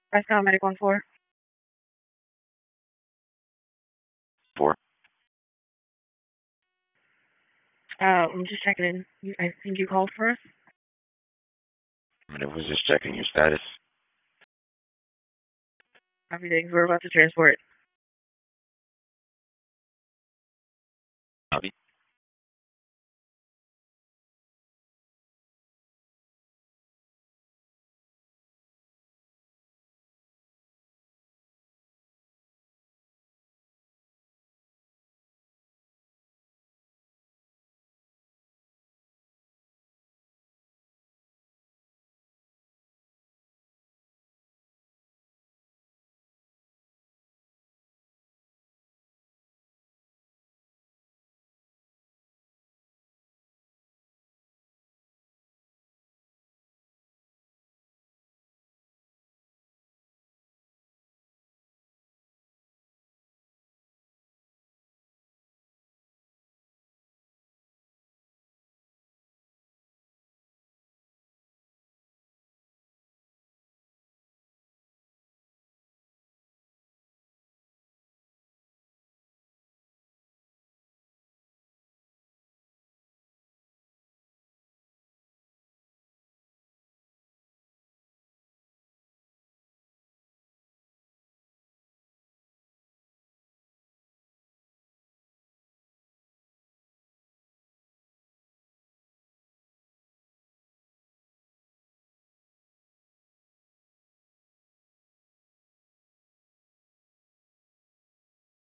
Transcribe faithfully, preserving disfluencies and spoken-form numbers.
Prescott Medic one four. Four. Uh, I'm just checking in. You, I think you called for us. I mean, I was just checking your status. Everything. We're about to transport.